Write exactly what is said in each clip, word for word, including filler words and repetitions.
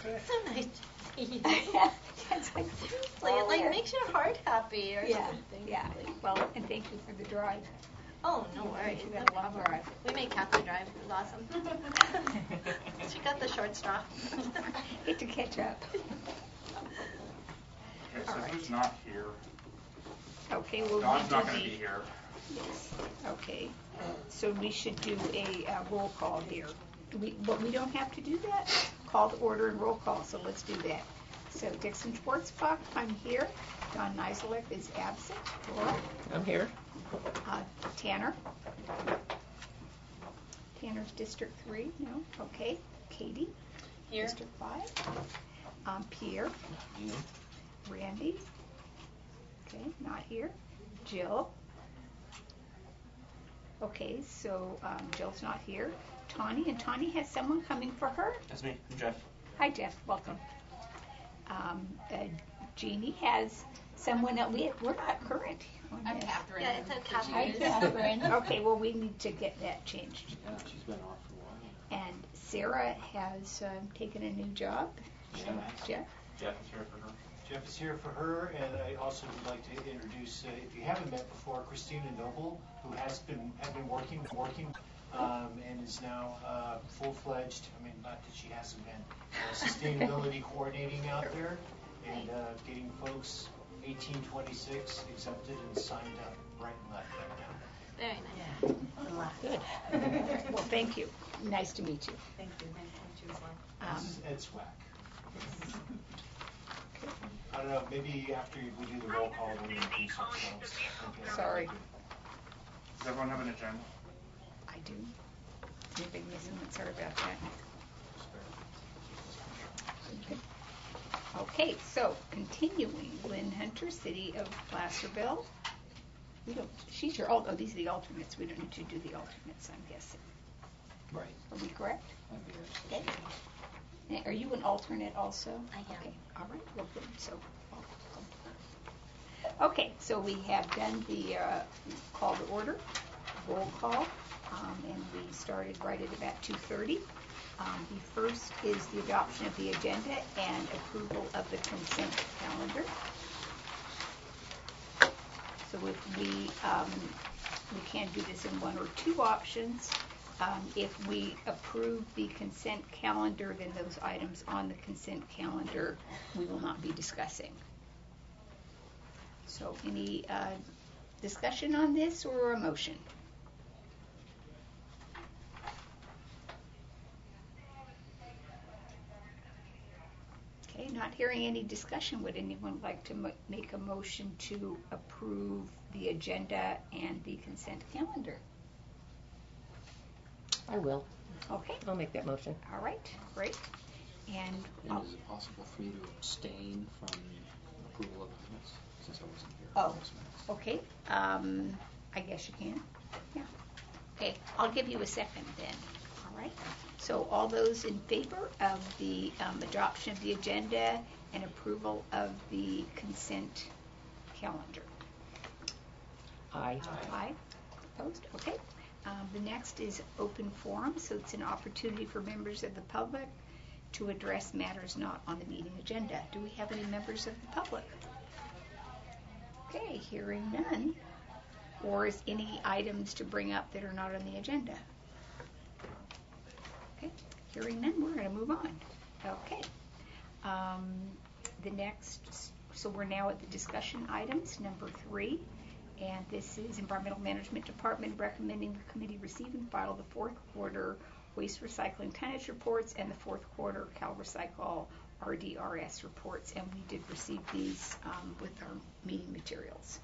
so nice to see you. It's like, Seriously, well, it like yeah. makes your heart happy or Yeah, something. yeah. Well, and thank you for the drive. Oh, no worries. You No got a long problem. drive. We made Kathy drive. It was awesome. She got the short straw. Hate to catch up. Okay, so All right. who's not here? Okay, well, Don's we do not going to the- be here. Yes, okay. So we should do a uh, roll call here. Do we, but we don't have to do that? Call to order and roll call, so let's do that. So Dixon Schwartzbach, I'm here. Don Niselek is absent. Laura? I'm here. Uh, Tanner? Tanner's District three, no? Okay. Katie? Here. District five. Um, Pierre? You. Randy? Okay, not here. Jill? Okay, so um, Jill's not here. Tawny, and Tawny has someone coming for her. That's me. I'm Jeff. Hi, Jeff. Welcome. Um, uh, Jeannie has someone that we we're not current. on I'm this. Catherine. Yeah, it's a Hi, Catherine. Catherine. Okay, well we need to get that changed. Yeah, she's been off for a while. And Sarah has um, taken a new job. Yeah. Jeff. Jeff is here for her. Jeff is here for her, and I also would like to introduce, uh, if you haven't met before, Christina Noble, who has been have been working working, um, and is now uh, full-fledged. I mean, not that she hasn't been uh, sustainability coordinating out there, and uh, getting folks eighteen twenty-six exempted and signed up right and left right now. Very nice. Good. Well, thank you. Nice to meet you. Thank you. Nice to meet you as well. Um, This is Ed Swack. I don't know, maybe after we do the roll call, we'll introduce ourselves. Okay. Sorry. Does everyone have an agenda? I do. Anything missing? Sorry about that. Okay. Okay, so continuing, Lynn Hunter, City of Placerville. We don't, she's your, al- oh, these are the alternates. We don't need to do the alternates, I'm guessing. Right. Are we correct? I'm here. Okay. Now, are you an alternate also? I am. Okay, all right, well, good, so. Okay, so we have done the uh, call to order, roll call, um, and we started right at about two thirty. Um, the first is the adoption of the agenda and approval of the consent calendar. So if we, um, we can do this in one or two options. Um, if we approve the consent calendar, then those items on the consent calendar we will not be discussing. So any uh, discussion on this or a motion? Okay, not hearing any discussion. Would anyone like to mo- make a motion to approve the agenda and the consent calendar? I will. Okay, I'll make that motion. all right, great. And, And oh, is it possible for me to abstain from approval of minutes since I wasn't here? Oh. for those minutes? okay, um, I guess you can, yeah. Okay, I'll give you a second then, all right? So all those in favor of the um, adoption of the agenda and approval of the consent calendar? Aye. Aye. Opposed? Okay. Um, the next is open forum, so it's an opportunity for members of the public to address matters not on the meeting agenda. Do we have any members of the public? Okay, hearing none. Or is any items to bring up that are not on the agenda? Okay, hearing none, we're going to move on. Okay. Um, the next, so we're now at the discussion items, number three. And this is Environmental Management Department recommending the committee receive and file the fourth quarter waste recycling tonnage reports and the fourth quarter CalRecycle R D R S reports. And we did receive these um, with our meeting materials.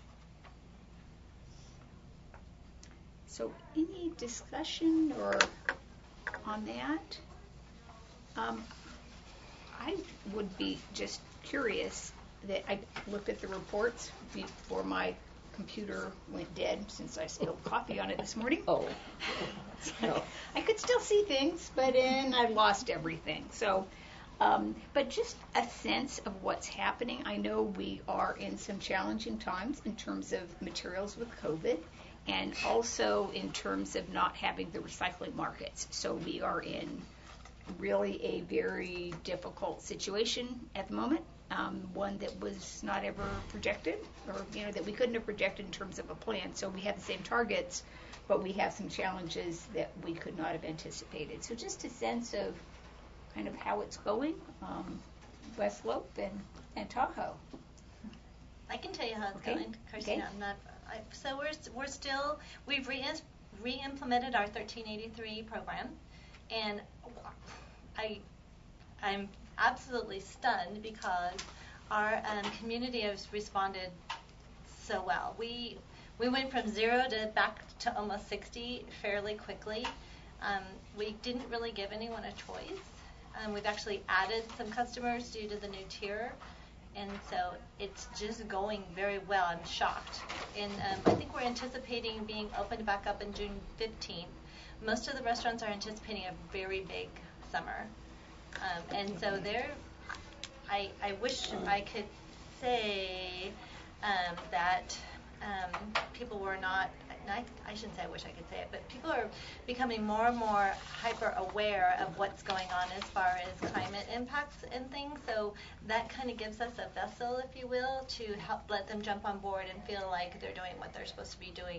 So any discussion or on that? Um, I would be just curious that I looked at the reports before my computer went dead since I spilled coffee on it this morning. Oh. So I could still see things, but then I lost everything. So, um, but just a sense of what's happening. I know we are in some challenging times in terms of materials with COVID, and also in terms of not having the recycling markets. So we are in really a very difficult situation at the moment, um, one that was not ever projected, or, you know, that we couldn't have projected in terms of a plan. So we have the same targets, but we have some challenges that we could not have anticipated. So just a sense of kind of how it's going, um, West Slope and, and Tahoe. I can tell you how it's Okay. going, Christina. Okay. I'm not. I, so we're we're still we've re re-implemented our thirteen eighty-three program, and I I'm absolutely stunned because our um, community has responded so well. We we went from zero to back to almost sixty fairly quickly. Um, we didn't really give anyone a choice. Um, we've actually added some customers due to the new tier. And so it's just going very well. I'm shocked. And um, I think we're anticipating being opened back up in June fifteenth. Most of the restaurants are anticipating a very big summer. Um, and so they're, I, I wish I could say um, that um, people were not, I, I shouldn't say I wish I could say it, but people are becoming more and more hyper aware of what's going on as far as climate impacts and things. So that kind of gives us a vessel, if you will, to help let them jump on board and feel like they're doing what they're supposed to be doing.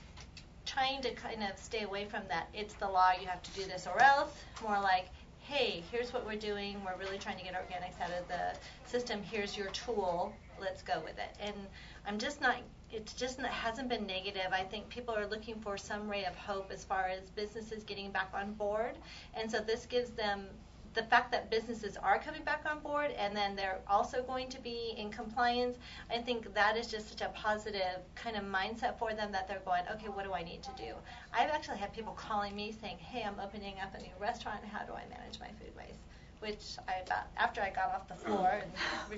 Trying to kind of stay away from that, it's the law, you have to do this or else. More like, hey, here's what we're doing. We're really trying to get organics out of the system. Here's your tool. Let's go with it. And I'm just not, it's just not, hasn't been negative. I think people are looking for some ray of hope as far as businesses getting back on board. And so this gives them the fact that businesses are coming back on board and then they're also going to be in compliance. I think that is just such a positive kind of mindset for them that they're going, okay, what do I need to do? I've actually had people calling me saying, hey, I'm opening up a new restaurant. How do I manage my food waste? Which I about, after I got off the floor, and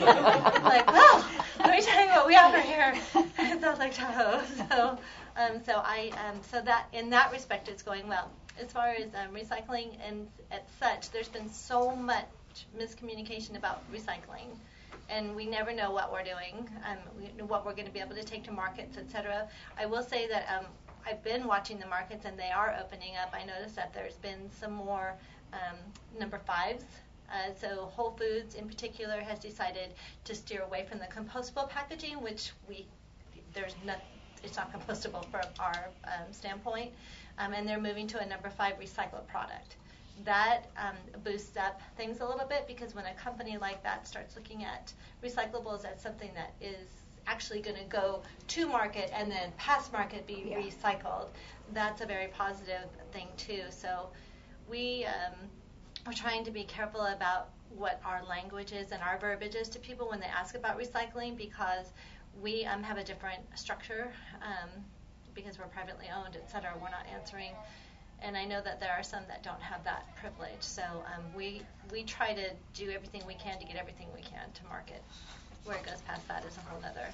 like, well, let me tell you what we offer here. It sounds like Tahoe. So, um, so I, um, so that in that respect, it's going well. As far as um, recycling and at such, there's been so much miscommunication about recycling, and we never know what we're doing, um, we, what we're going to be able to take to markets, et cetera. I will say that um, I've been watching the markets, and they are opening up. I noticed that there's been some more um, number fives. Uh, so Whole Foods, in particular, has decided to steer away from the compostable packaging, which we there's not. It's not compostable from our um, standpoint. Um, and they're moving to a number five recycled product. That um, boosts up things a little bit because when a company like that starts looking at recyclables as something that is actually going to go to market and then past market be Yeah. recycled, that's a very positive thing too. So we um, are trying to be careful about what our language is and our verbiage is to people when they ask about recycling because we um, have a different structure. Um, because we're privately owned, et cetera, we're not answering. And I know that there are some that don't have that privilege. So um, we we try to do everything we can to get everything we can to market. Where it goes past that is a whole other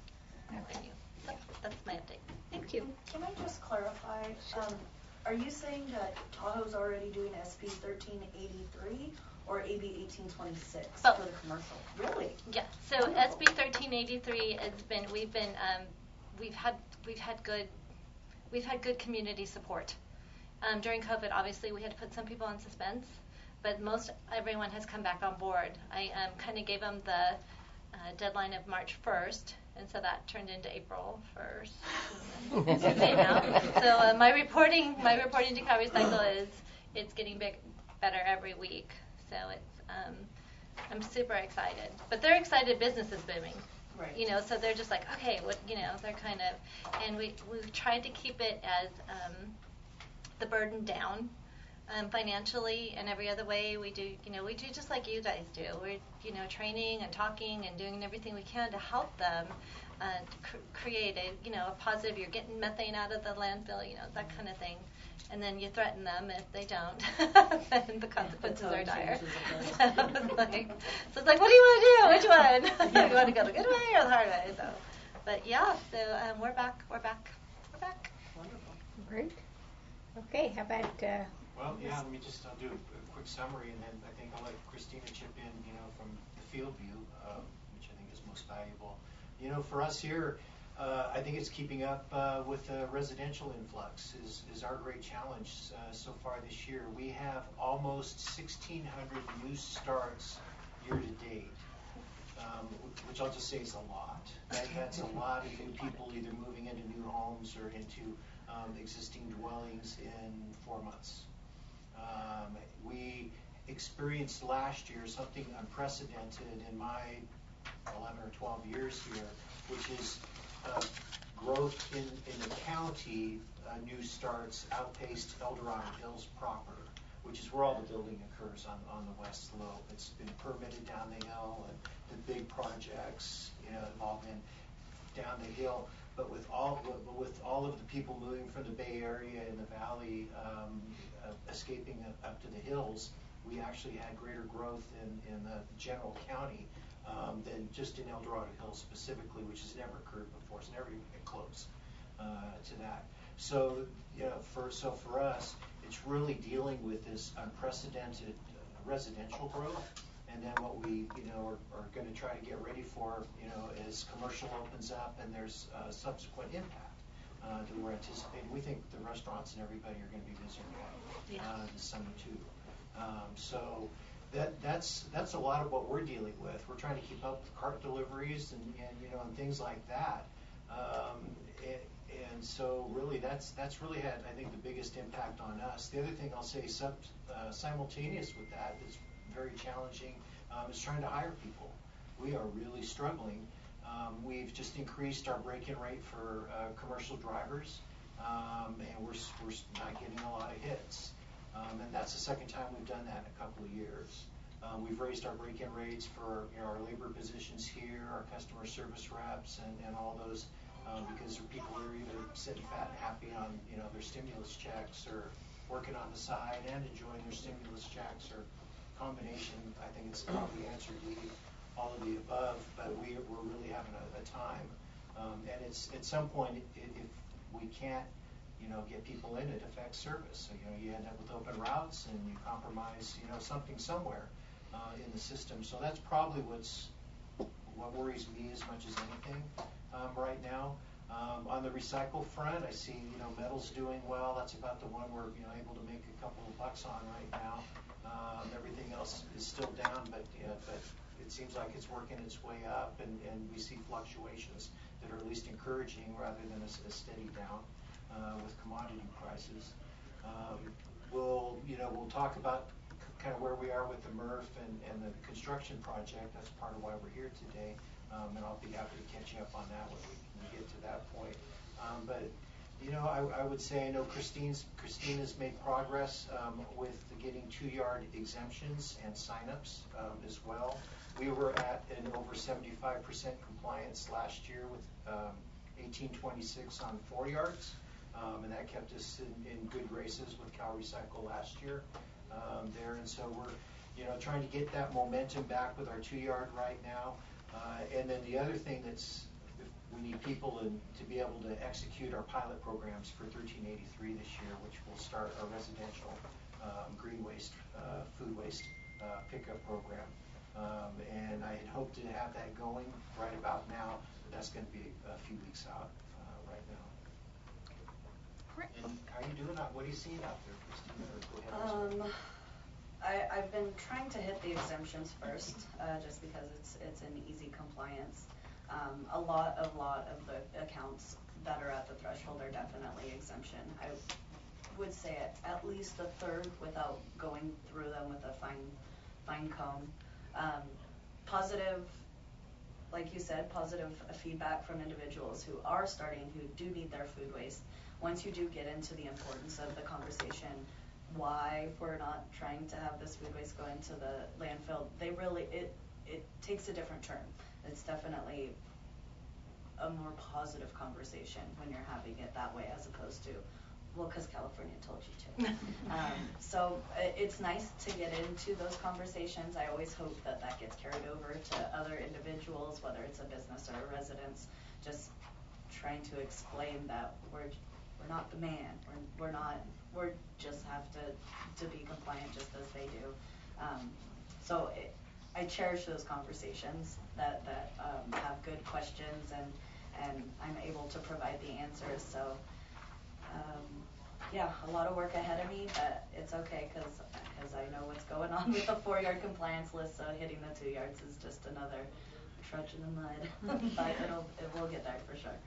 venue. So that's my update. Thank you. Can I just clarify? Um, are you saying that Tahoe's already doing S B thirteen eighty-three or A B eighteen twenty-six Both. for the commercial? Really? Yeah. So Wonderful. S B thirteen eighty-three has been we've been um, we've had we've had good we've had good community support. Um, during COVID, obviously, we had to put some people on suspense, but most everyone has come back on board. I um, kind of gave them the uh, deadline of March first, and so that turned into April first. It's okay now. So uh, my reporting, my reporting to CalRecycle is it's getting big, better every week. So it's um, I'm super excited. But they're excited. Business is booming. Right. You know, so they're just like, okay, what you know, they're kind of, and we we've tried to keep it as um, the burden down um, financially and every other way. We do, you know, we do just like you guys do. We're, you know, training and talking and doing everything we can to help them uh, cr- create a, you know, a positive. You're getting methane out of the landfill, you know, that kind of thing. And then you threaten them if they don't, then the consequences are dire. So it's like, so it's like, what do you want to do? Which one? You want to go the good way or the hard way? So, but yeah, so um, we're back. We're back. We're back. Wonderful. Great. Okay, how about, uh, Well, yeah, let me just, I'll do a, a quick summary, and then I think I'll let Christina chip in, you know, from the field view, uh, which I think is most valuable. You know, for us here, uh, I think it's keeping up uh, with the residential influx is, is our great challenge uh, so far this year. We have almost sixteen hundred new starts year to date, um, which I'll just say is a lot. That, that's a lot of new people either moving into new homes or into um, existing dwellings in four months. Um, we experienced last year something unprecedented in my eleven or twelve years here, which is uh, growth in, in the county. Uh, new starts outpaced El Dorado Hills proper, which is where all the building occurs on, on the west slope. It's been permitted down the hill, and the big projects, you know, have all been down the hill. But with all but with all of the people moving from the Bay Area and the Valley, um, uh, escaping up to the hills, we actually had greater growth in, in the general county um, than just in El Dorado Hills specifically, which has never occurred before. It's never even been close uh, to that. So, you know, for so for us, it's really dealing with this unprecedented uh, residential growth. And then what we, you know, are, are going to try to get ready for, you know, as commercial opens up and there's uh, subsequent impact uh, that we're anticipating. We think the restaurants and everybody are going to be visiting that uh, this summer too. Um, so that that's that's a lot of what we're dealing with. We're trying to keep up with cart deliveries and, and you know and things like that. Um, it, and so really that's that's really had, I think, the biggest impact on us. The other thing I'll say sub, uh, simultaneous with that is very challenging um, is trying to hire people. We are really struggling. Um, we've just increased our break-in rate for uh, commercial drivers, um, and we're, we're not getting a lot of hits. Um, and that's the second time we've done that in a couple of years. Um, we've raised our break-in rates for you know, our labor positions here, our customer service reps, and, and all those um, because people are either sitting fat and happy on you know their stimulus checks or working on the side and enjoying their stimulus checks or combination. I think it's probably answered to all of the above, but we, we're really having a, a time. Um, and it's at some point, if, if we can't, you know, get people in, it affects service. So, you know, you end up with open routes and you compromise, you know, something somewhere uh, in the system. So that's probably what's what worries me as much as anything um, right now. Um, on the recycle front, I see, you know, metals doing well. That's about the one we're, you know, able to make a couple of bucks on right now. Um, everything else is still down, but yeah, but it seems like it's working its way up, and, and we see fluctuations that are at least encouraging rather than a, a steady down uh, with commodity prices. Um, we'll, you know, we'll talk about kind of where we are with the M R F and, and the construction project. That's part of why we're here today, um, and I'll be happy to catch you up on that when we, when we get to that point. Um, but you know, I, I would say I know Christine's Christine has made progress um, with getting two-yard exemptions and signups um, as well. We were at an over seventy-five percent compliance last year with um, eighteen twenty-six on four yards, um, and that kept us in, in good graces with Cal Recycle last year um, there. And so we're, you know, trying to get that momentum back with our two-yard right now. Uh, and then the other thing that's we need people in, to be able to execute our pilot programs for thirteen eighty-three this year, which will start our residential um, green waste, uh, food waste uh, pickup program. Um, and I had hoped to have that going right about now, but that's going to be a few weeks out uh, right now. Right. And how are you doing? What are you seeing out there, Christina? Go ahead. Um, I, I've been trying to hit the exemptions first, uh, just because it's it's an easy compliance. Um, a lot, a lot of the accounts that are at the threshold are definitely exemption. I would say at, at least a third without going through them with a fine, fine comb. Um, positive, like you said, positive feedback from individuals who are starting, who do need their food waste. Once you do get into the importance of the conversation, why we're not trying to have this food waste going to the landfill, they really, it, it takes a different turn. It's definitely a more positive conversation when you're having it that way as opposed to, well, because California told you to. um, so it, it's nice to get into those conversations. I always hope that that gets carried over to other individuals, whether it's a business or a residence, just trying to explain that we're we're not the man. We're, we're not, we're just have to, to be compliant just as they do. Um, so it, I cherish those conversations that, that um, have good questions and, and I'm able to provide the answers. So, um, yeah, a lot of work ahead of me, but it's okay because I know what's going on with the four-yard compliance list, so hitting the two yards is just another trudge in the mud, but it'll, it will get there for sure.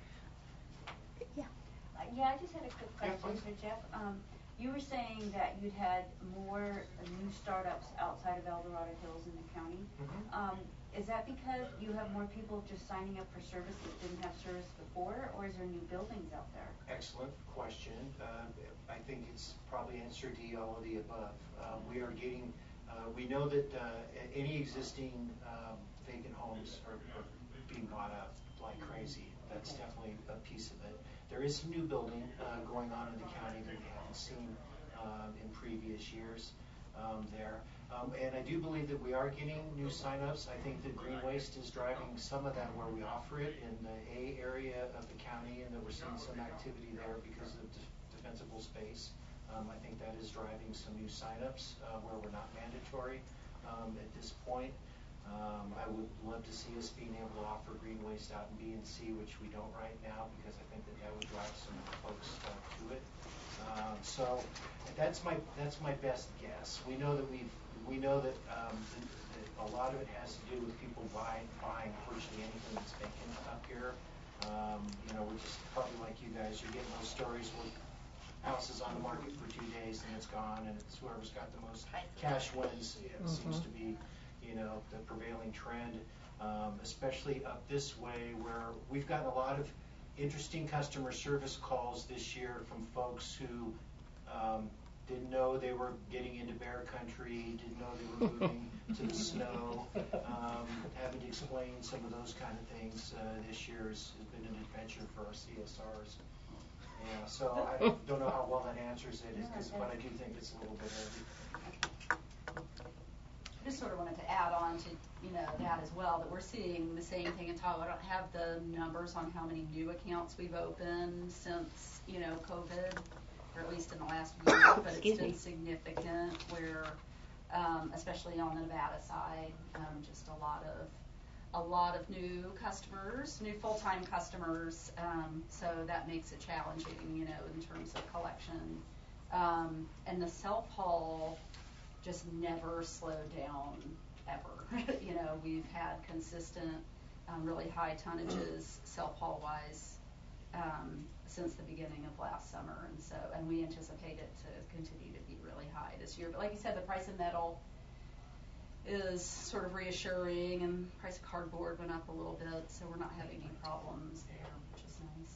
Yeah. Uh, Yeah, I just had a quick Yeah, question please. for Jeff. Um, you were saying that you'd had more uh, new startups outside of El Dorado Hills in the county. Mhm. Um, is that because you have more people just signing up for service that didn't have service before, or is there new buildings out there? Excellent question. Uh, I think it's probably answer D, all of the above. Uh, we are getting, uh, we know that uh, any existing um, vacant homes are, are being bought up like crazy. That's definitely a piece of it. There is some new building uh, going on in the county that we haven't seen um, in previous years um, there. Um, and I do believe that we are getting new signups. I think that Green Waste is driving some of that where we offer it in the A area of the county, and that we're seeing some activity there because of def defensible space. Um, I think that is driving some new signups uh, where we're not mandatory um, at this point. Um, I would love to see us being able to offer Green Waste out in B and C, which we don't right now, because I think that that would drive some folks uh, to it. Um, so that's my that's my best guess. We know that we've we know that, um, that, that a lot of it has to do with people buying buying virtually anything that's vacant up here. Um, you know, we're just probably like you guys. You're getting those stories where house is on the market for two days and it's gone, and it's whoever's got the most cash wins. You know, Mm-hmm. seems to be, you know, the prevailing trend, um, especially up this way where we've gotten a lot of interesting customer service calls this year from folks who um, didn't know they were getting into bear country, didn't know they were moving to the snow, um, having to explain some of those kind of things. Uh, this year has, has been an adventure for our C S Rs. Yeah, so I don't, don't know how well that answers it, because but I do think it's a little bit heavy. I just sort of wanted to add on to, you know, that as well, that we're seeing the same thing in Tahoe. I don't have the numbers on how many new accounts we've opened since, you know, COVID, or at least in the last year, but it's Excuse been me. significant where, um, especially on the Nevada side, um, just a lot of a lot of new customers, new full-time customers, um, so that makes it challenging, you know, in terms of collection. Um, and the self-haul just never slowed down ever. You know, we've had consistent, um, really high tonnages self-haul wise um, since the beginning of last summer, and so, and we anticipate it to continue to be really high this year. But like you said, the price of metal is sort of reassuring, and price of cardboard went up a little bit, so we're not having any problems there, which is nice.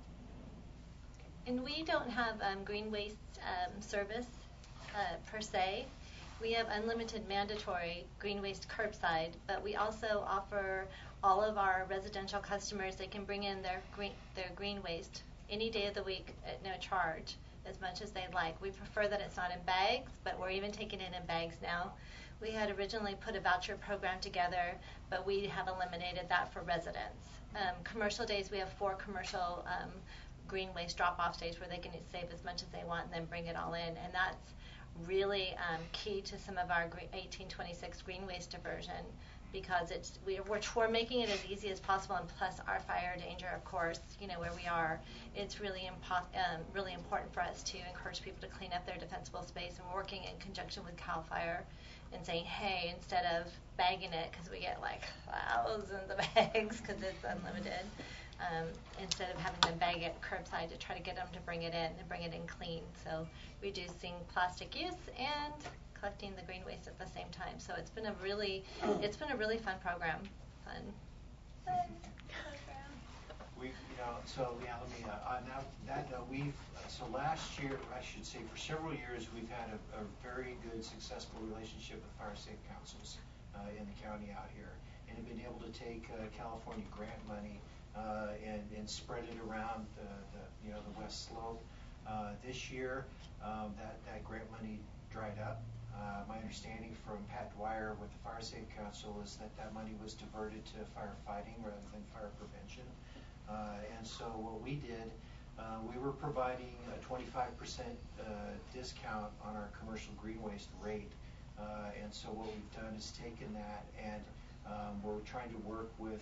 And we don't have um, green waste um, service uh, per se. We have unlimited mandatory green waste curbside, but we also offer all of our residential customers, they can bring in their green, their green waste any day of the week at no charge, as much as they'd like. We prefer that it's not in bags, but we're even taking it in bags now. We had originally put a voucher program together, but we have eliminated that for residents. Um, commercial days, we have four commercial um, green waste drop-off days where they can save as much as they want and then bring it all in, and that's really um, key to some of our eighteen twenty-six green waste diversion, because it's we're, we're making it as easy as possible, and plus our fire danger, of course, you know, where we are, it's really impo um, really important for us to encourage people to clean up their defensible space, and we're working in conjunction with CAL FIRE and saying, hey, instead of bagging it, because we get like thousands of bags because it's unlimited, um, instead of having them bag it curbside, to try to get them to bring it in and bring it in clean. So reducing plastic use and collecting the green waste at the same time. So it's been a really, it's been a really fun program. Fun. Fun program. We, you know, so yeah, let me, uh, on that, that note, we've, uh, so last year, I should say, for several years, we've had a, a very good, successful relationship with fire safe councils uh, in the county out here, and have been able to take uh, California grant money uh, and, and spread it around the, the, you know, the West Slope. Uh, this year, um, that, that grant money dried up. Uh, my understanding from Pat Dwyer with the Fire Safe Council is that that money was diverted to firefighting rather than fire prevention. Uh, and so what we did, uh, we were providing a twenty-five percent uh, discount on our commercial green waste rate. Uh, and so what we've done is taken that, and um, we're trying to work with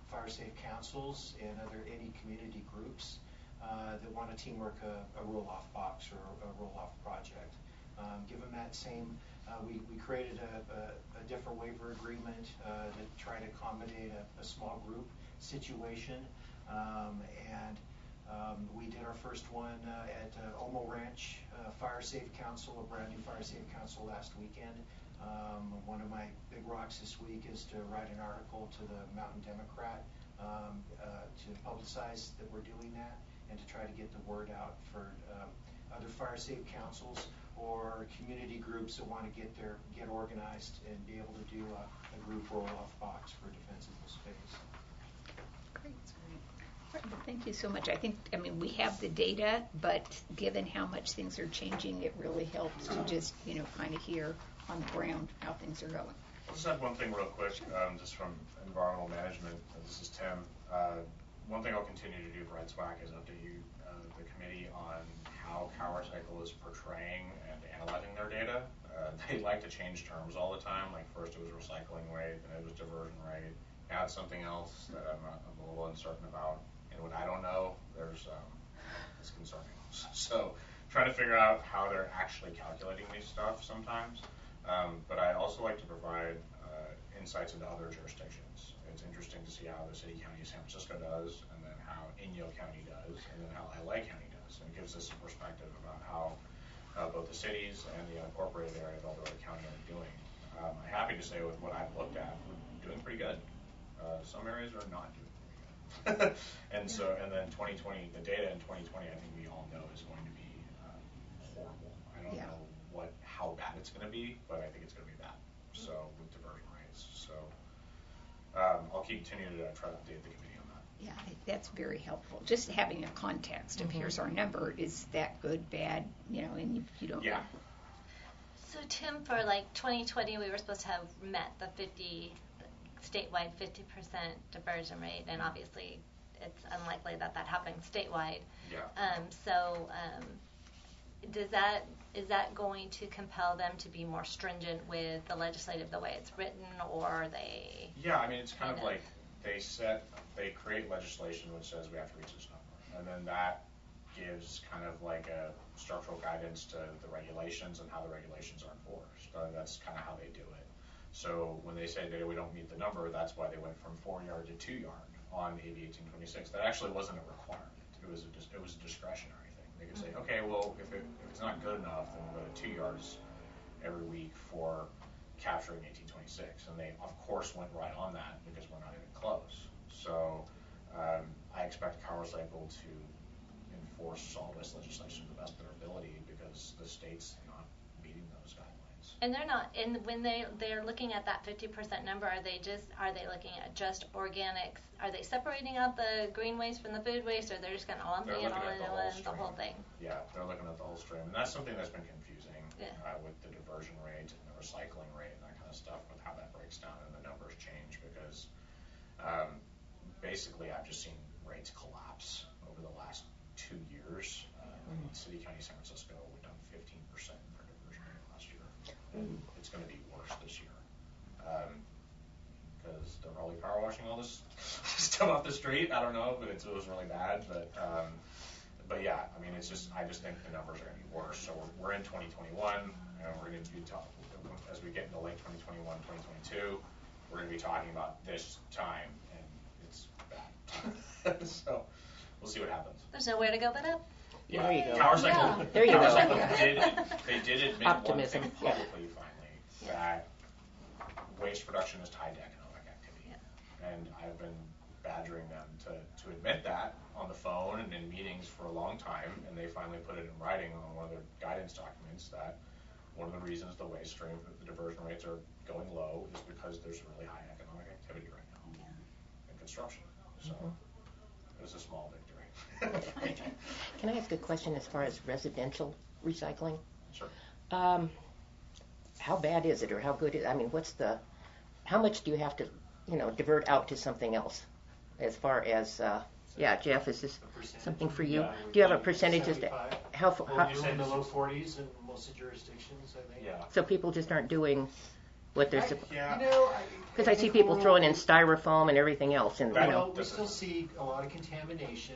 fire safe councils and other, any community groups uh, that want to teamwork a, a roll-off box or a roll-off project. Um, give them that same, uh, we, we created a, a, a different waiver agreement uh, to try to accommodate a, a small group situation. Um, and um, we did our first one uh, at uh, Omo Ranch uh, Fire Safe Council, a brand new Fire Safe Council last weekend. Um, one of my big rocks this week is to write an article to the Mountain Democrat um, uh, to publicize that we're doing that and to try to get the word out for um, other fire safe councils or community groups that want to get their get organized and be able to do a, a group roll-off box for defensible space. Great. Right, well, thank you so much. I think, I mean, we have the data, but given how much things are changing, it really helps to just, you know, kind of hear on the ground how things are going. I'll just add one thing real quick, um, just from environmental management. Uh, This is Tim. Uh, one thing I'll continue to do for Red SWAC is update you, uh, the committee, on how CowerCycle is portraying and analyzing their data. Uh, they like to change terms all the time. Like first it was recycling rate, then it was diversion rate. Now it's something else that I'm, uh, I'm a little uncertain about. And what I don't know, there's um, it's concerning. So trying to figure out how they're actually calculating these stuff sometimes. Um, but I also like to provide uh, insights into other jurisdictions. It's interesting to see how the city, county of San Francisco does, and then how Inyo County does, and then how L A County does. And it gives us a perspective about how uh, both the cities and the unincorporated area of El Dorado County are doing. Um, I'm happy to say with what I've looked at, we're doing pretty good. Uh, some areas are not doing pretty good. and so, and then twenty twenty, the data in twenty twenty, I think we all know is going to be uh, horrible. I don't Yeah. know what how bad it's going to be, but I think it's going to be bad. So with diversion rates, so um, I'll continue to try to update the committee on that. Yeah, I think that's very helpful. Just having a context of Mhm. here's our number, is that good, bad, you know, and you, you don't. Yeah. So Tim, for like twenty twenty, we were supposed to have met the fifty, statewide fifty percent diversion rate, and obviously it's unlikely that that happens statewide. Yeah. Um, so um, does that, is that going to compel them to be more stringent with the legislative, the way it's written, or are they? Yeah, I mean, it's kind of Kind of. like they set, they create legislation which says we have to reach this number, and then that gives kind of like a structural guidance to the regulations and how the regulations are enforced. Uh, that's kind of how they do it. So when they say that we don't meet the number, that's why they went from four yard to two yard on A B eighteen twenty-six. That actually wasn't a requirement. It was a, it was a discretionary thing. They could say, okay, well, if, it, if it's not good enough, then we'll go to two yards every week for capturing eighteen twenty-six. And they, of course, went right on that because we're not even close. So um, I expect CowerCycle to enforce solid waste legislation to the best of their ability because the state's not meeting those guidelines. And they're not, and when they, they're looking at that fifty percent number, are they just, are they looking at just organics? Are they separating out the green waste from the food waste, or they're just going to lumping They're it all looking at into the whole one, the whole stream. thing? Yeah, they're looking at the whole stream, and that's something that's been confusing Yeah. uh, with the diversion rate and the recycling rate and that kind of stuff, with how that breaks down and the numbers change, because um, basically I've just seen rates collapse over the last two years. Uh, in City, County, San Francisco, we've done fifteen percent in our diversion rate last year, and it's going to be worse this year. Um, because they're probably power washing all this stuff off the street. I don't know, but it's, it was really bad. But um, but yeah, I mean, it's just I just think the numbers are going to be worse. So we're, we're in twenty twenty-one, and we're going to be talking as we get into late twenty twenty-one, twenty twenty-two. We're going to be talking about this time, and it's bad. So we'll see what happens. There's nowhere to go but up. Yeah, There you go. CowerCycle, Yeah. There you go. CowerCycle did, they did admit Optimism, one thing yeah. publicly finally, that waste production is tied to economic activity. Yeah. And I've been badgering them to, to admit that on the phone and in meetings for a long time, and they finally put it in writing on one of their guidance documents that one of the reasons the waste stream, the diversion rates are going low is because there's really high economic activity right now in construction. So it was a small victory. Can I ask a question as far as residential recycling? Sure. Um, how bad is it, or how good is? I mean, what's the? How much do you have to, you know, divert out to something else? As far as, uh, yeah, Jeff, is this something for you? Yeah, Do you have a percentage as to seventy-five. how? f- Well, how you're in the low forties in most jurisdictions, I think. Yeah. so people just aren't doing what they're I- supposed. Yeah. You know, Because I see people throwing in styrofoam and everything else, and you That- know. Well, we still see a lot of contamination.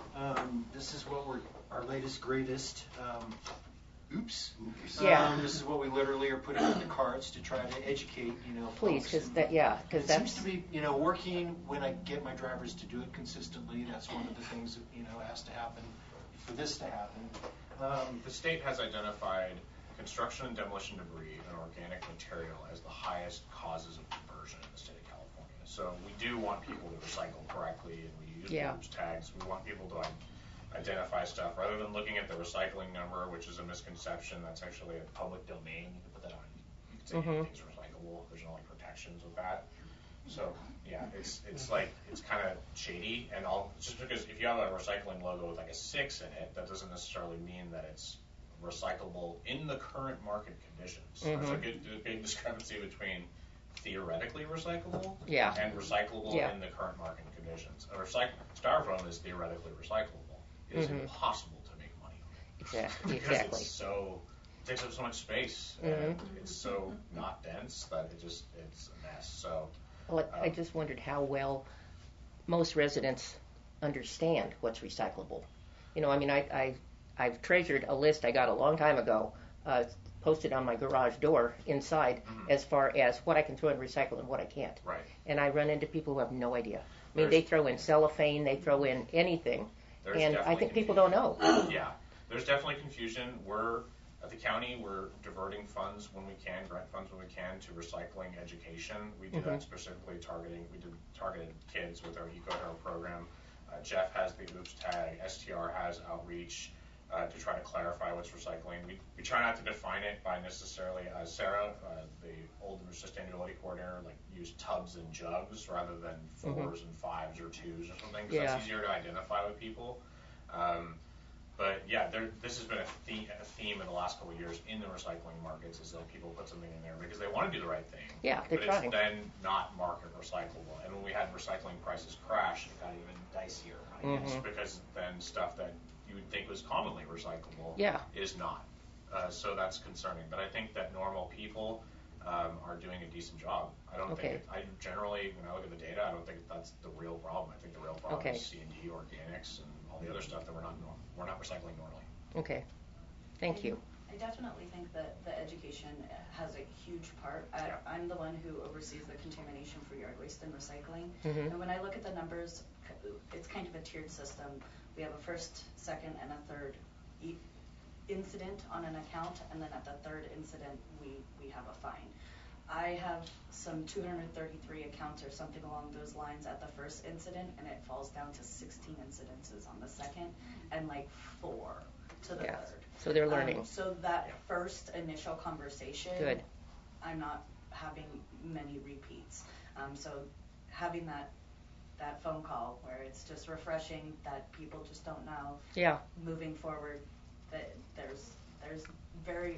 Um, this is what we're, our latest, greatest, um, oops. Yeah. Um, this is what we literally are putting in the carts to try to educate, you know, Please, folks. because And that, yeah, because It that's. seems to be, you know, working when I get my drivers to do it consistently. That's one of the things that, you know, has to happen for this to happen. Um, The state has identified construction and demolition debris and organic material as the highest causes of conversion in the state of California. So we do want people to recycle correctly, and we use Yeah. those tags. We want people to like, identify stuff rather than looking at the recycling number, which is a misconception. That's actually a public domain. You can put that on. You can say Mhm. anything's recyclable. There's no like protections with that. So yeah, it's it's like it's kind of shady, and all just because if you have a recycling logo with like a six in it, that doesn't necessarily mean that it's recyclable in the current market conditions. There's a Mhm. good a big discrepancy between theoretically recyclable Yeah. and recyclable Yeah. in the current market conditions. A recyc- styrofoam is theoretically recyclable. It is Mhm. impossible to make money on it. Exactly. Because Exactly. it's so it takes up so much space, Mhm. and it's so not dense that it just it's a mess. So Well, I I Um, just wondered how well most residents understand what's recyclable. You know, I mean, I, I, I've treasured a list I got a long time ago, uh, posted on my garage door inside, Mhm. as far as what I can throw in recycle and what I can't. right. And I run into people who have no idea. I mean, There's- they throw in cellophane, they throw in anything, There's and I definitely think people don't know. Yeah, there's definitely confusion. We're, at the county, we're diverting funds when we can, grant funds when we can, to recycling education. We do Mhm. that specifically targeting, we did targeted kids with our EcoHero program. Uh, Jeff has the OOPS tag, S T R has outreach uh, to try to clarify what's recycling. We, we try not to define it by necessarily, uh, Sarah, uh, the old sustainability coordinator, like use tubs and jugs rather than fours and fives or twos or something, because Yeah. that's easier to identify with people. Um, But yeah, there, this has been a theme, a theme in the last couple of years in the recycling markets, is that people put something in there because they want to do the right thing. Yeah, they're but trying. it's then not market recyclable. And when we had recycling prices crash, it got even dicier, I guess, Mhm. because then stuff that you would think was commonly recyclable Yeah. is not. Uh, so that's concerning. But I think that normal people um, are doing a decent job. I don't Okay. think, it, I generally, when I look at the data, I don't think that's the real problem. I think the real problem Okay. is C and D, organics, and all the other stuff that we're not nor- we're not recycling normally. Okay. Thank you. I definitely think that the education has a huge part. I, Yeah. I'm the one who oversees the contamination-free yard waste and recycling. Mhm. And when I look at the numbers, it's kind of a tiered system. We have a first, second, and a third e- incident on an account, and then at the third incident, we, we have a fine. I have some two hundred thirty-three accounts or something along those lines at the first incident, and it falls down to sixteen incidences on the second, and like four to the Yeah. third. So they're Um, learning. so that first initial conversation, Good. I'm not having many repeats. Um, so having that that phone call where it's just refreshing that people just don't know. Yeah. Moving forward, that there's there's very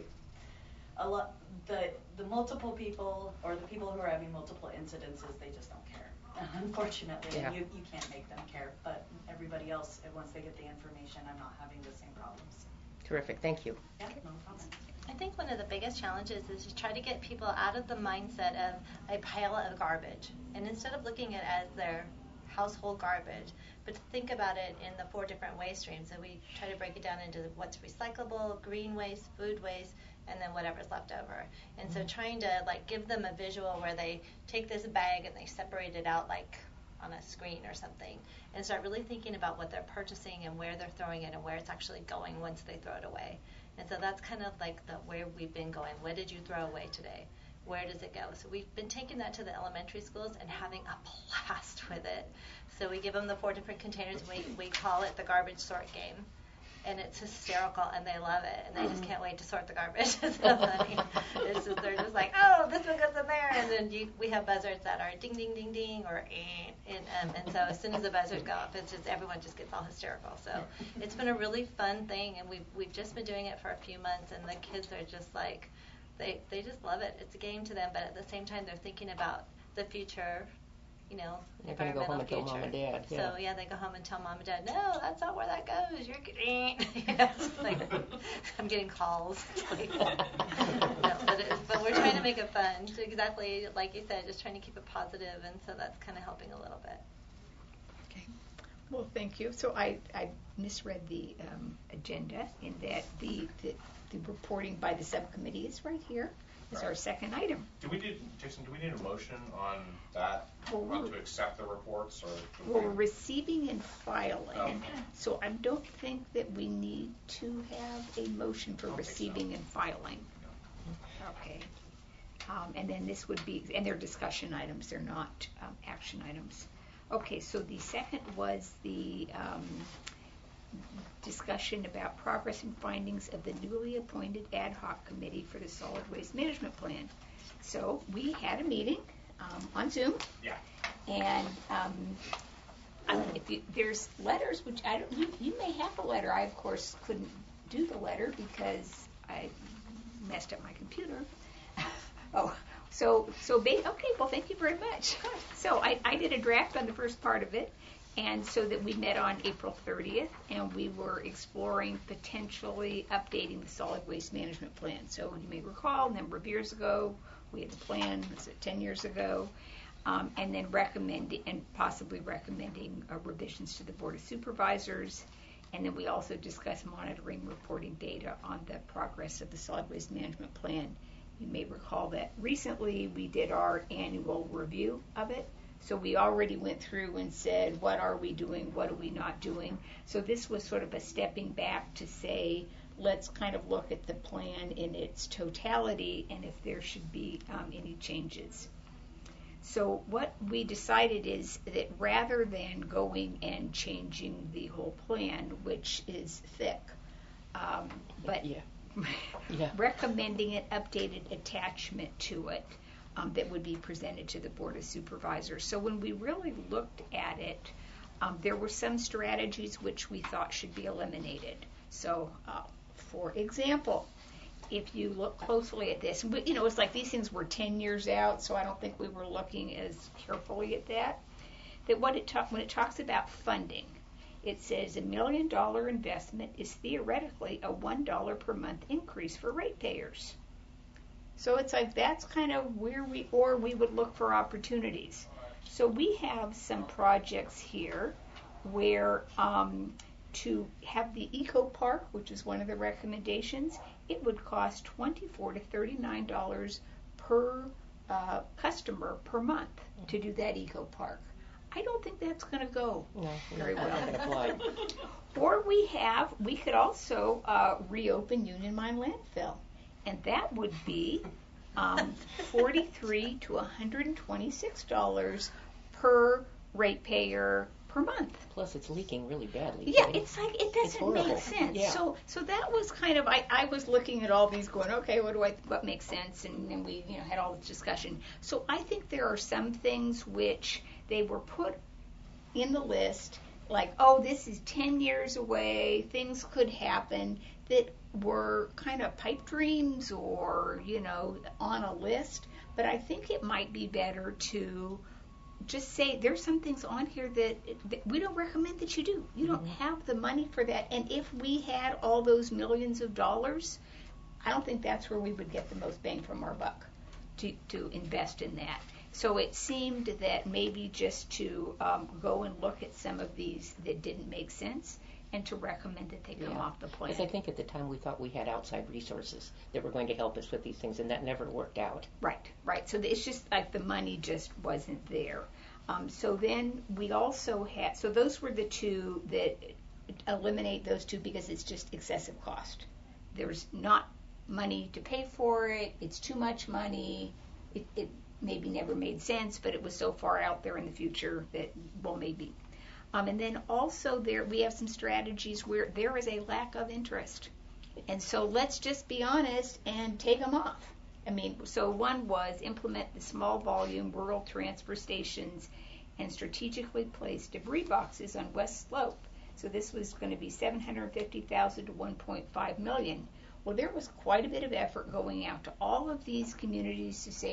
a lot the the multiple people or the people who are having multiple incidences, they just don't care. Unfortunately, Yeah. and you you can't make them care. But everybody else, once they get the information, I'm not having the same problems. Terrific. Thank you. Yeah, no problem. I think one of the biggest challenges is to try to get people out of the mindset of a pile of garbage. And instead of looking at it as their household garbage, but to think about it in the four different waste streams. And we try to break it down into what's recyclable, green waste, food waste, and then whatever's left over. And so trying to like give them a visual where they take this bag and they separate it out like on a screen or something, and start really thinking about what they're purchasing and where they're throwing it and where it's actually going once they throw it away. And so that's kind of like the where we've been going. What did you throw away today? Where does it go? So we've been taking that to the elementary schools and having a blast with it. So we give them the four different containers. We we call it the garbage sort game. And it's hysterical, and they love it, and they just can't wait to sort the garbage. It's so funny. It's just, they're just like, oh, this one goes in there, and then you, we have buzzards that are ding, ding, ding, ding, or eh, and, um, and so as soon as the buzzards go off, it's just everyone just gets all hysterical. So it's been a really fun thing, and we've we've just been doing it for a few months, and the kids are just like, they they just love it. It's a game to them, but at the same time, they're thinking about the future. you know, They're gonna go home and tell environmental mom and future. dad, yeah. So yeah, they go home and tell mom and dad, no, that's not where that goes. You're getting, yeah, it's like, I'm getting calls. It's like, no, but, it, but we're trying to make it fun. So exactly like you said, just trying to keep it positive, and so that's kind of helping a little bit. Okay. Well, thank you. So I, I misread the um, agenda in that the, the the reporting by the subcommittee is right here. Is our second item. Do we need, Jason, do we need a motion on that, Well, on we're- to accept the reports, or? do Well, we- we're receiving and filing, Oh. so I don't think that we need to have a motion for I don't think so. receiving and filing. Okay. Um, and then this would be, and they're discussion items, they're not um, action items. Okay, so the second was the um, discussion about progress and findings of the newly appointed ad hoc committee for the solid waste management plan. So we had a meeting um, on Zoom. Yeah. And um, I mean, if you, there's letters, which I don't, you, you may have a letter. I, of course, couldn't do the letter because I messed up my computer. oh, so, so, ba- okay, well, thank you very much. So I, I did a draft on the first part of it, and so that we met on April thirtieth, and we were exploring potentially updating the solid waste management plan. So you may recall, a number of years ago, we had the plan, was it ten years ago? Um, and then recommending, and possibly recommending uh, revisions to the Board of Supervisors. And then we also discussed monitoring, reporting data on the progress of the solid waste management plan. You may recall that recently we did our annual review of it. So we already went through and said, what are we doing, what are we not doing? So this was sort of a stepping back to say, let's kind of look at the plan in its totality and if there should be um, any changes. So what we decided is that rather than going and changing the whole plan, which is thick, um, but Yeah. Yeah. recommending an updated attachment to it um, that would be presented to the Board of Supervisors. So when we really looked at it, um, there were some strategies which we thought should be eliminated. So, uh, for example, if you look closely at this, and we, you know, it's like these things were ten years out, so I don't think we were looking as carefully at that. That what it talk, when it talks about funding, it says a million dollar investment is theoretically a one dollar per month increase for ratepayers. So it's like that's kind of where we, or we would look for opportunities. So we have some projects here where um, to have the eco park, which is one of the recommendations, it would cost twenty-four to thirty-nine dollars per uh, customer per month to do that eco park. I don't think that's going to go No, very not well. gonna fly. Or we have, we could also uh, reopen Union Mine landfill, and that would be um, forty-three to one hundred twenty-six dollars per ratepayer per month. Plus, it's leaking really badly. Yeah, right? it's like it It's doesn't horrible. make sense. Yeah. So, so that was kind of I, I was looking at all these, going, okay, what do I what makes sense, and then we you know had all this discussion. So I think there are some things which they were put in the list, like, oh, this is ten years away, things could happen, that were kind of pipe dreams or you know on a list. But I think it might be better to just say there's some things on here that, that we don't recommend that you do. You don't have the money for that. And if we had all those millions of dollars, I don't think that's where we would get the most bang from our buck to, to invest in that. So it seemed that maybe just to um, go and look at some of these that didn't make sense and to recommend that they come Yeah. off the plan. Because I think at the time we thought we had outside resources that were going to help us with these things, and that never worked out. Right, right. So it's just like the money just wasn't there. Um, so then we also had, so those were the two that eliminate those two because it's just excessive cost. There's not money to pay for it. It's too much money. It, it maybe never made sense, but it was so far out there in the future that, well, maybe. Um, and then also there we have some strategies where there is a lack of interest. And so let's just be honest and take them off. I mean, so one was implement the small volume rural transfer stations and strategically place debris boxes on West Slope. So this was going to be seven hundred fifty thousand dollars to one point five million dollars. Well, there was quite a bit of effort going out to all of these communities to say,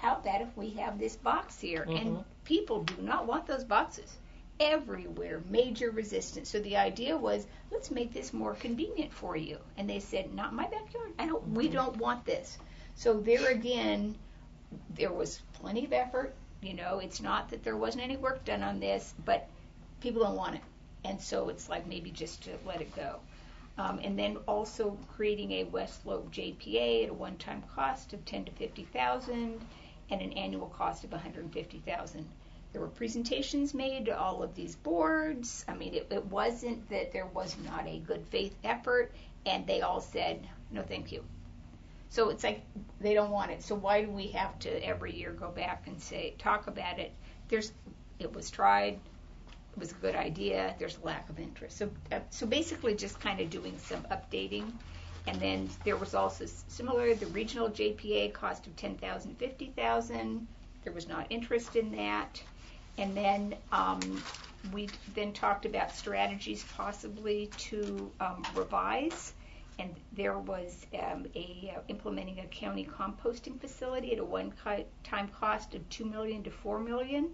how about if we have this box here? Mhm. And people do not want those boxes. Everywhere, major resistance. So the idea was, let's make this more convenient for you. And they said, not in my backyard. I don't. We don't want this. So there again, there was plenty of effort. You know, it's not that there wasn't any work done on this, but people don't want it. And so it's like maybe just to let it go. Um, and then also creating a West Slope J P A at a one-time cost of ten to fifty thousand and an annual cost of one hundred fifty thousand. There were presentations made to all of these boards. I mean, it, it wasn't that there was not a good faith effort, and they all said, no, thank you. So it's like they don't want it. So why do we have to every year go back and say, talk about it? There's, it was tried. It was a good idea. There's a lack of interest. So, uh, so basically, just kind of doing some updating. And then there was also similar, the regional J P A cost of ten thousand, fifty thousand. There was not interest in that. And then um, we then talked about strategies possibly to um, revise. And there was um, a uh, implementing a county composting facility at a one-time cost of two million to four million.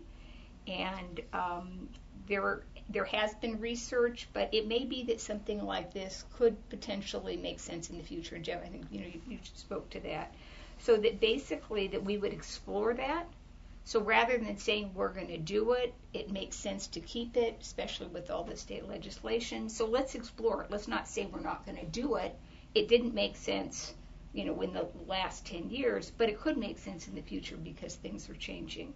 And um, there there has been research, but it may be that something like this could potentially make sense in the future. And Jeff, I think you know you, you spoke to that. So that basically that we would explore that. So rather than saying we're going to do it, it makes sense to keep it, especially with all the state legislation. So let's explore it. Let's not say we're not going to do it. It didn't make sense, you know, in the last ten years, but it could make sense in the future because things are changing.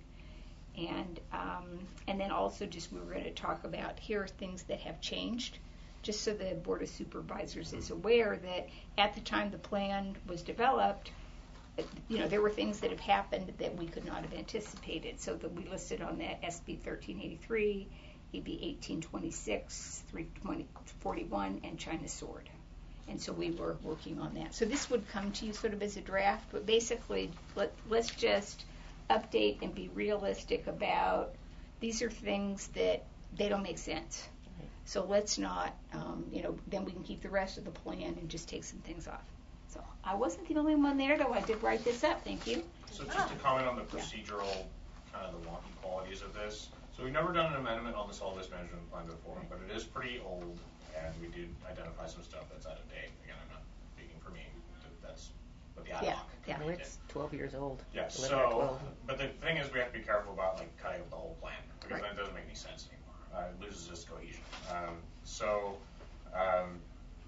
And um, and then also just we were going to talk about here are things that have changed, just so the Board of Supervisors is aware that at the time the plan was developed, you know, there were things that have happened that we could not have anticipated. So that we listed on that S B thirteen eighty-three, A B eighteen twenty-six, three forty-one, and China Sword. And so we were working on that. So this would come to you sort of as a draft, but basically let, let's just update and be realistic about these are things that they don't make sense. So let's not, um, you know, then we can keep the rest of the plan and just take some things off. So I wasn't the only one there, though. I did write this up. Thank you. So just to comment on the procedural, kind of the wonky qualities of this. So we've never done an amendment on the solid waste management plan before, but it is pretty old, and we did identify some stuff that's out of date. Again, I'm not speaking for me. That's what the ad hoc Yeah, committee Well, it's twelve years old. Yeah, eleven or so, twelve. but the thing is we have to be careful about like cutting up the whole plan, because Right. then it doesn't make any sense anymore. Uh, it loses its cohesion. Um, so, um,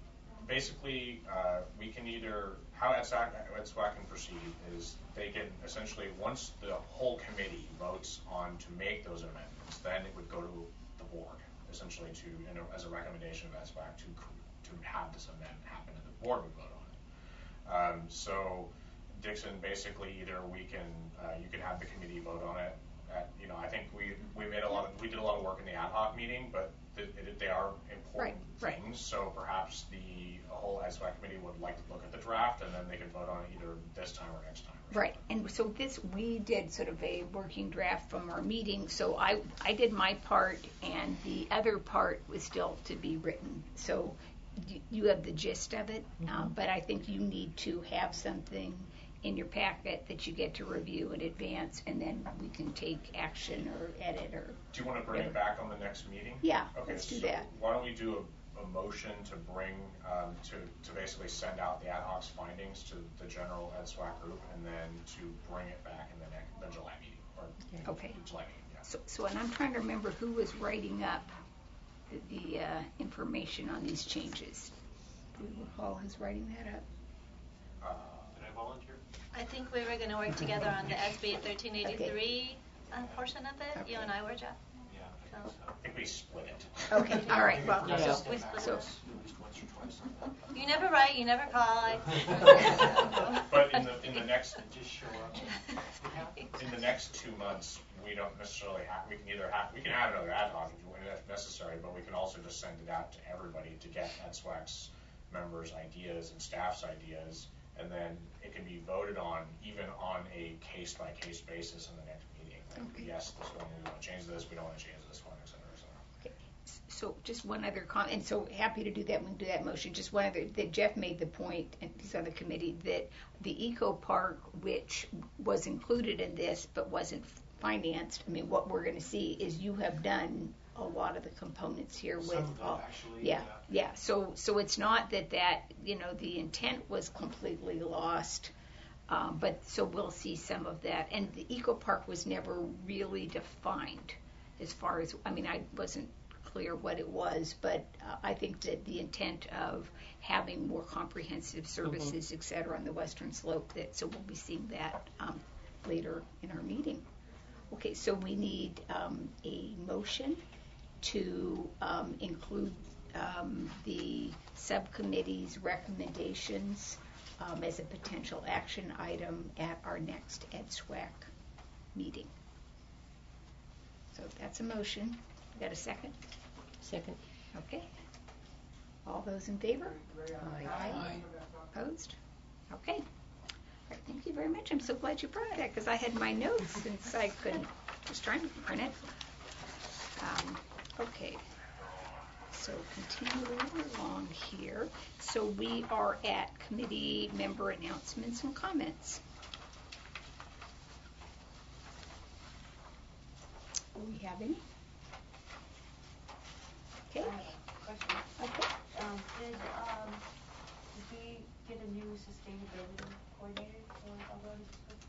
basically, uh, we can either, how E D S W A C can proceed is they can essentially, once the whole committee votes on to make those amendments, then it would go to the board, essentially to, you know, as a recommendation of E D S W A C to, to have this amendment happen, and the board would vote on it. Um, so, Dixon, basically either we can, uh, you can have the committee vote on it. At, you know, I think we we made a lot of, we did a lot of work in the ad hoc meeting, but the, it, they are important Right, things. right. So perhaps the whole E D S W A C committee would like to look at the draft, and then they can vote on it either this time or next time. Or Right, and so this, we did sort of a working draft from our meeting, so I, I did my part, and the other part was still to be written. So you, you have the gist of it, um, but I think you need to have something in your packet that you get to review in advance, and then we can take action or edit or. Do you want to bring it back on the next meeting? Yeah, Okay, let's do so that. why don't we do a, a motion to bring, um, to, to basically send out the ad hoc's findings to the general E D S W A C group, and then to bring it back in the next, the July meeting, or Okay. July meeting, yeah. So, so, and I'm trying to remember who was writing up the, the uh, information on these changes. Do you recall who's writing that up? Uh, Did I volunteer? I think we were going to work together on the S B thirteen eighty-three uh, portion of it. Okay. You and I were, Jeff. Yeah, I So- think so. I think we split it. Okay, all right, well, Yeah. so, We split so, it. At least once or twice on that. You never write, you never call. I- But in the, in the next, And just show up. It happens. in the next two months, we don't necessarily have, we can either have, we can have another ad hoc if you want, if necessary, but we can also just send it out to everybody to get E D S W A C's members' ideas and staff's ideas, and then it can be voted on even on a case-by-case basis in the next meeting. Like, Okay. yes, this one, we want to change this, we don't want to change this one, et cetera, et cetera. okay. So just one other comment, and so happy to do that, we can do that motion. Just one other, that Jeff made the point, and he's on the committee, that the Eco Park, which was included in this but wasn't financed, I mean, what we're gonna see is you have done a lot of the components here with Some of it, all. actually, Yeah, yeah. yeah, so, so it's not that that, you know, the intent was completely lost, um, but, so we'll see some of that. And the Eco Park was never really defined as far as, I mean, I wasn't clear what it was, but uh, I think that the intent of having more comprehensive services, et cetera, on the western slope, that, so we'll be seeing that um, later in our meeting. Okay, so we need um, a motion to um, include um, the subcommittee's recommendations um, as a potential action item at our next E D S W A C meeting. So that's a motion. Got a second? Second. Okay. All those in favor? Aye. Opposed? Okay. All right, thank you very much. I'm so glad you brought that, because I had my notes since I couldn't, was trying to print it. Um, okay. So continuing along here. So we are at committee member announcements and comments. Do we have any? Okay. Question. Okay. Um, did, um, did we get a new sustainability coordinator for Alberta?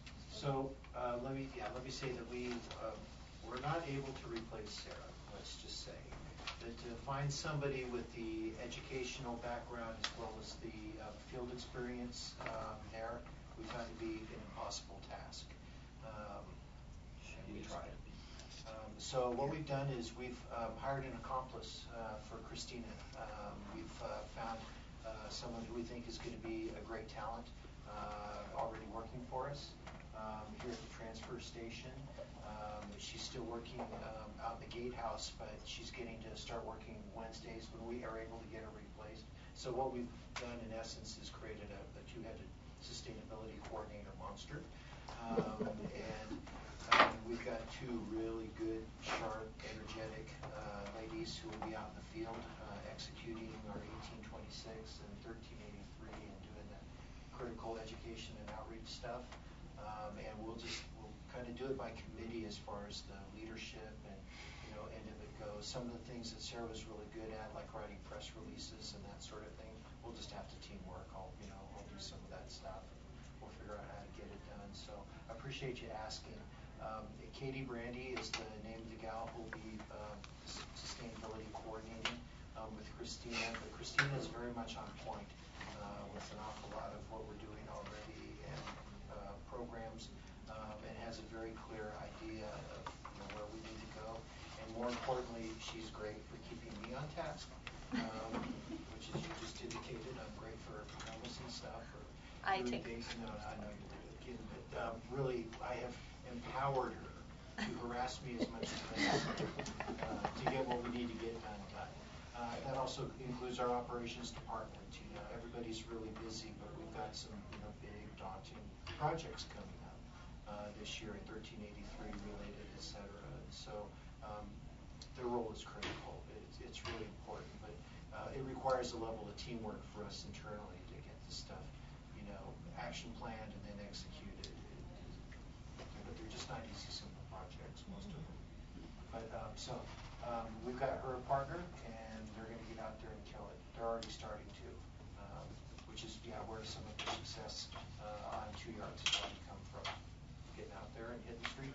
So, uh, let me, yeah, let me say that we, uh, we're not able to replace Sarah, let's just say. That to find somebody with the educational background as well as the uh, field experience um, there, we found to be an impossible task. Um, and we tried. Um, so what we've done is we've um, hired an accomplice uh, for Christina. Um, we've uh, found uh, someone who we think is going to be a great talent uh, already working for us um, here at the transfer station. Um, she's still working um, out in the gatehouse, but she's getting to start working Wednesdays when we are able to get her replaced. So what we've done in essence is created a, a two-headed sustainability coordinator monster. Um, and um, we've got two really good, sharp, energetic uh, ladies who will be out in the field uh, executing our eighteen twenty-six and thirteen eighty-three and doing that critical education and outreach stuff. Um, and we'll just, we'll kind of do it by committee as far as the leadership and, you know, end of it goes. Some of the things that Sarah was really good at, like writing press releases and that sort of thing, we'll just have to teamwork. I'll, you know, I'll do some of that stuff. We'll figure out how to get it done. So I appreciate you asking. Um, Katie Brandy is the name of the gal who will be uh, sustainability coordinating um, with Christina. But Christina is very much on point uh, with an awful lot of what we're doing already and uh, programs, um, and has a very clear idea of, you know, where we need to go. And more importantly, she's great for keeping me on task, um, which is you just indicated. I'm great for promising stuff or I doing take things. No, I know you're kidding, but um, really, I have empowered her to harass me as much as necessary uh, to get what we need to get done done. Uh, that also includes our operations department. You know, everybody's really busy, but we've got some, you know, big daunting projects coming up uh, this year at thirteen eighty-three related, et cetera. And so um, their role is critical. It's, it's really important, but uh, it requires a level of teamwork for us internally to get this stuff, you know, action planned and then executed. But they're just not easy, simple projects, most of them. But um, so um, we've got her a partner, and they're going to get out there and kill it. They're already starting to, um, which is yeah where some of the success uh, on two yards is going to come from. Getting out there and hitting the street.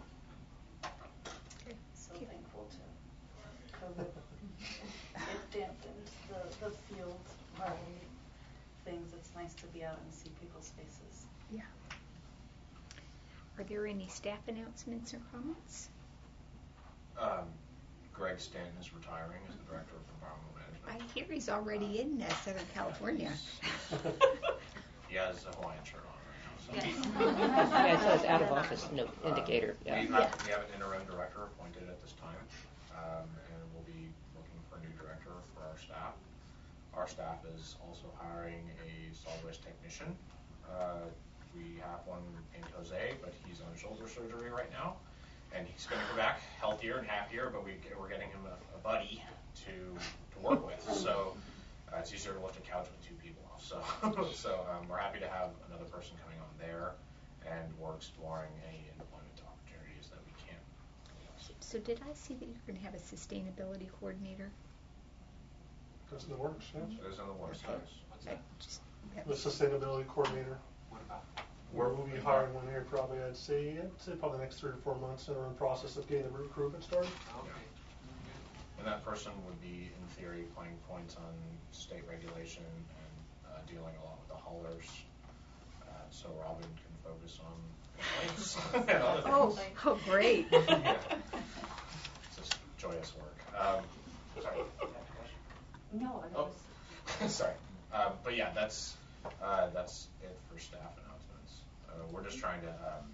So thankful to COVID. It dampened the, the field um, things. It's nice to be out and see people's faces. Yeah. Are there any staff announcements or comments? Um, Greg Stanton is retiring as the Director of Environmental Management. I hear he's already in uh, Southern California. He has a Hawaiian shirt on right now. So. Yeah, it says out of office no indicator. Uh, Yeah. we, have, we have an interim director appointed at this time, um, and we'll be looking for a new director for our staff. Our staff is also hiring a solid waste technician. Uh, we have one named Jose, but he's on shoulder surgery right now. and he's going to come back healthier and happier, but we, we're getting him a, a buddy to, to work with. So uh, it's easier to lift a couch with two people. So, so um, we're happy to have another person coming on there, and we're exploring any employment opportunities that we can. So did I see that you're going to have a sustainability coordinator? That's in the works, yes. It is in the works. Okay. What's I that? just- The sustainability coordinator. What about? We're, we'll be hiring one here probably, I'd say, I'd say probably the next three or four months, and we're in the process of getting the recruitment started. Okay. And that person would be, in theory, playing points on state regulation and uh, dealing a lot with the haulers. Uh, so Robin can focus on complaints and other Oh, things. oh, great. Yeah. It's just joyous work. Um, sorry. you had a question? No, I Oh, was, sorry. Um, but yeah, that's uh, that's it for staff announcements. Uh, we're just trying to, um,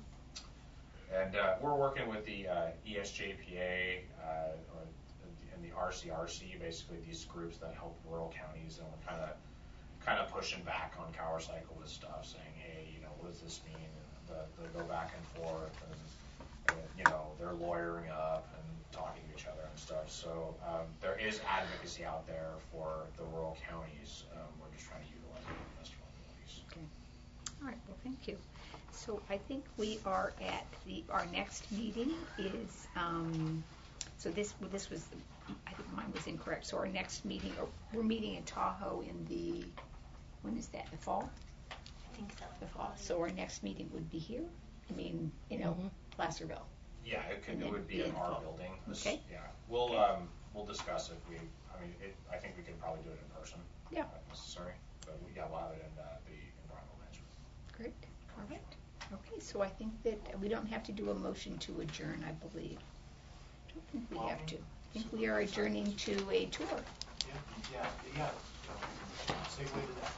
and uh, we're working with the uh, E S J P A uh, or, and the R C R C, basically these groups that help rural counties, and we're kind of kind of pushing back on Cower Cycle with stuff, saying, hey, you know, what does this mean? And the, they go back and forth, and, and you know, they're lawyering up and talking to each other and stuff. So um, there is advocacy out there for the rural counties. Um, we're just trying to utilize it to the best of our abilities. Okay. All right, well, thank you. So I think we are at the, our next meeting is, um, so this, this was, I think mine was incorrect. So our next meeting, or we're meeting in Tahoe in the, when is that, the fall? I think so. The fall. So our next meeting would be here? I mean, you know, Mhm. Placerville. Yeah, it could, And it then would be be in in our fall. building. This- Okay. Yeah, we'll, Okay. um, we'll discuss if we, I mean, it, I think we could probably do it in person. Yeah. If necessary, but we, yeah, we'll have it in uh, the environmental management. Great, all right. Okay, so I think that we don't have to do a motion to adjourn, I believe. I don't think we have to. I think we are adjourning to a tour. Yeah, yeah, yeah. Segue to that.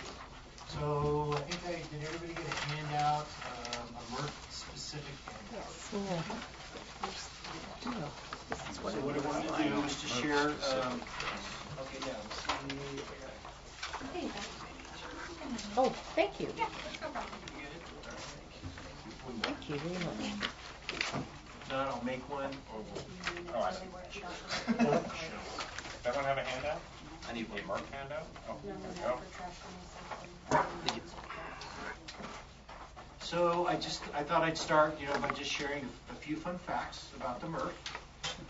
So I think I, did everybody get a handout, um, a M R F specific handout? This is So what what I it wanted looks to do like. was to share, um, okay, yeah, let's see. Oh, thank you. You get it? All right. Thank you very much. If not, I'll make one, or we'll. Oh, I see. Does everyone have a handout? I need a mark handout? Oh, there we go. So I just, I thought I'd start, you know, by just sharing a few fun facts about the M R F.